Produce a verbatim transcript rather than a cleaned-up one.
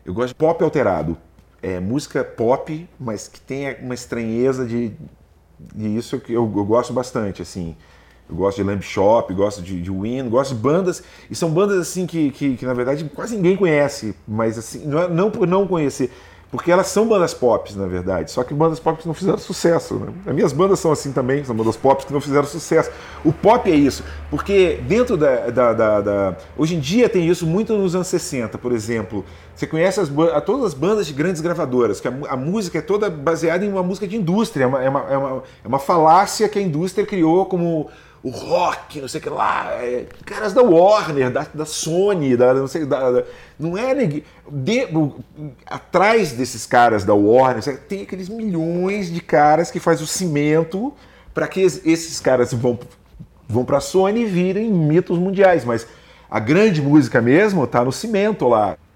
Eu gosto de pop alterado. É música pop, mas que tenha uma estranheza de, de isso que eu, eu gosto bastante, assim. Eu gosto de Lamb Shop, gosto de, de Win, gosto de bandas, e são bandas assim que, que, que na verdade quase ninguém conhece, mas assim, não, é, não por não conhecer, porque elas são bandas pop, na verdade, só que bandas pop que não fizeram sucesso, né? As minhas bandas são assim também, são bandas pop que não fizeram sucesso. O pop é isso, porque dentro da, da, da, da... Hoje em dia tem isso muito nos anos sessenta, por exemplo. Você conhece as, todas as bandas de grandes gravadoras, que a, a música é toda baseada em uma música de indústria, é uma, é uma, é uma, é uma falácia que a indústria criou como o rock, não sei o que lá, é, caras da Warner, da, da Sony, da, não sei, da, da, não é ninguém. De, atrás desses caras da Warner, tem aqueles milhões de caras que faz o cimento para que esses caras vão, vão para a Sony e virem mitos mundiais, mas a grande música mesmo tá no cimento lá.